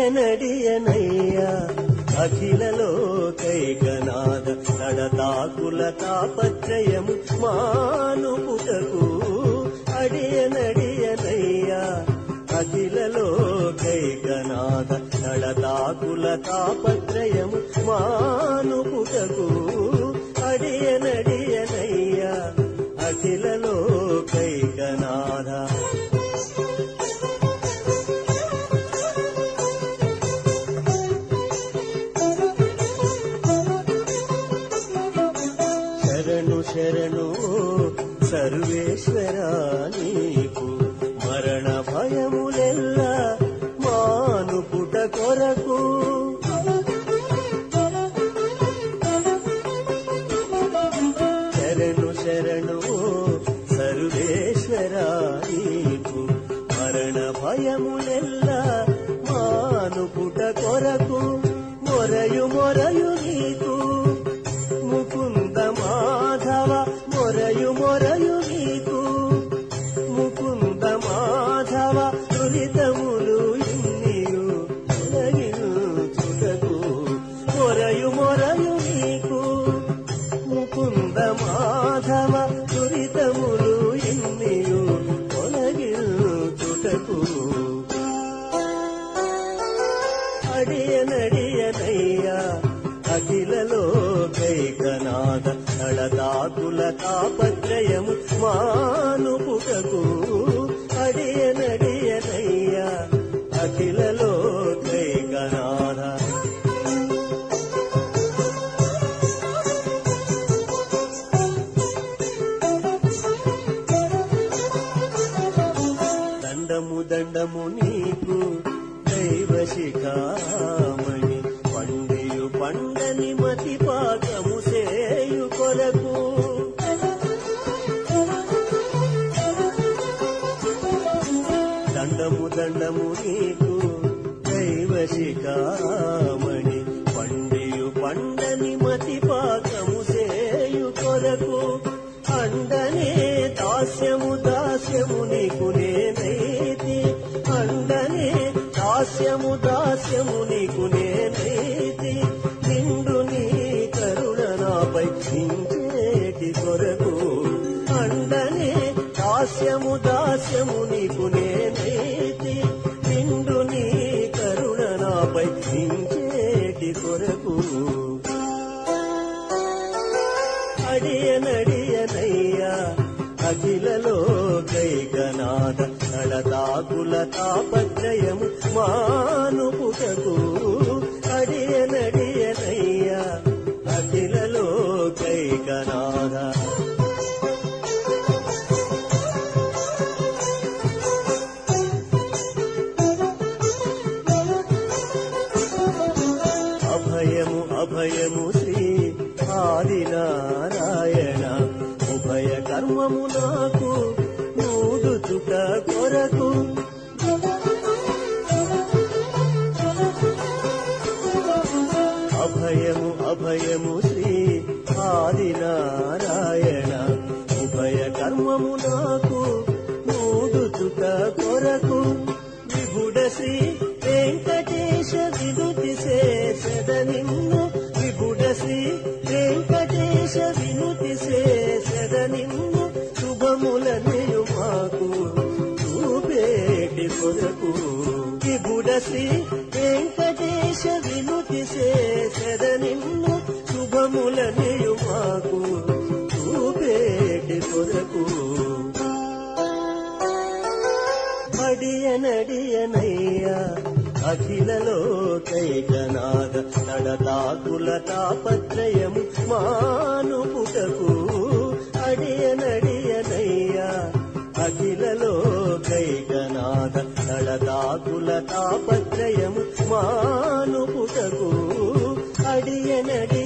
అడియనడియనయ్యా అఖిల లోకైకనాథ నడతాకుల తాపత్రయము మానుపుటకు అడియనడియనయ్యా అఖిల లోకైకనాథ నడతాకుల తాపత్రయము మానుపుటకు అడియనడియనయ్యా అఖిల లోకైకనాథ. శరణు శరణు సర్వేశ్వరా నీకు మరణ భయములెల్లా మానుపుట కొరకు శరణు శరణు సర్వేశ్వరా నీకు మరణ భయములెల్లా మానుపుట కొరకు మొరయు మొరయు నీకు ముకుంద మాధవ మొరయు మొరయు నీకు ముకుంద మాధవ తులితములు ఇన్నియు తొలగించుటకు మొరయు మొరయు నీకు ముకుంద మాధవ తులితములు ఇన్నియు తొలగించుటకు అడియనడియనయ్యా అఖిల లోకైకనాథ నడతాకుల తాపత్రయము మానుపుటకు అడియనడియనయ్యా అఖిల లోకైకనాథ. దండము దండము నీకు దైవ శిఖామణి పండియు పండని మతి పాకము సేయు కొరకు దండము దండము నీకు దైవ శిఖామణి పండియు పండని మతి పాకము సేయు కొరకు అండనే దాస్యము దాస్యము నీకు నేనైతి అండనే దాస్యము దాస్యము నీకు నేనైతి నిండు నీ కరుణ నాపై చించేటి కొరకు అండనే దాస్యము దాస్యము నీకు నేనైతి నిండు నీ కరుణ నాపై చించేటి కొరకు అడియనడియనయ్యా అఖిల లోకైకనాథ నడతాకుల తాపత్రయము మానుపుటకు అడియనడియనయ్యా అఖిల లోకైకనాథ. అభయము అభయము శ్రీ ఆదినారాయణ ఉభయ కర్మము నాకు నూదుచుట కొరకు అభయము అభయము శ్రీ ఆదినారాయణ ఉభయ కర్మము నాకు నూదుచుట కొరకు విభుడ శ్రీ వెంకటేశ వినుతి శేషద నిన్ను విభుడ శ్రీ వెంకటేశ వినుతి శేషద నిన్ను శుభములనియు మాకు చూపేటి కొరకు విభుడ శ్రీ వెంకటేశ వినుతి శేషద నిన్ను శుభములనియు మాకు చూపేటి కొరకు అడియనడియనయ్యా అఖిల లోకైకనాథ నడతాకుల తాపత్రయము మానుపుటకు అడియనడియనయ్యా అఖిల లోకైకనాథ నడతాకుల తాపత్రయము మానుపుటకు అడియనడి